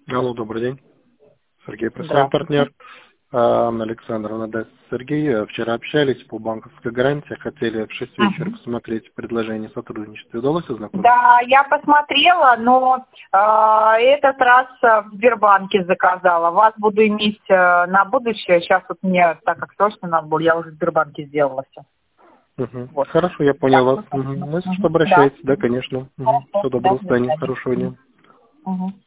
Алло, добрый день. Сергей, представим Здравствуйте. партнер. Анна Александровна, да, Сергей. Вчера общались по банковской гарантии, хотели в 6 вечера Мгм. посмотреть предложение сотрудничества. Удалось ознакомиться? Да, я посмотрела, но этот раз в Сбербанке заказала. Вас буду иметь на будущее. Сейчас вот мне, так как срочно надо было, я уже в Сбербанке сделала все. Угу. Вот. Хорошо, я понял Так, вас. ну, Угу. спасибо. Ну, если что, Да. обращайтесь, да, конечно. Угу. Хорошо. Всего Да, доброго, до свидания, свидания. хорошего дня. Мгм.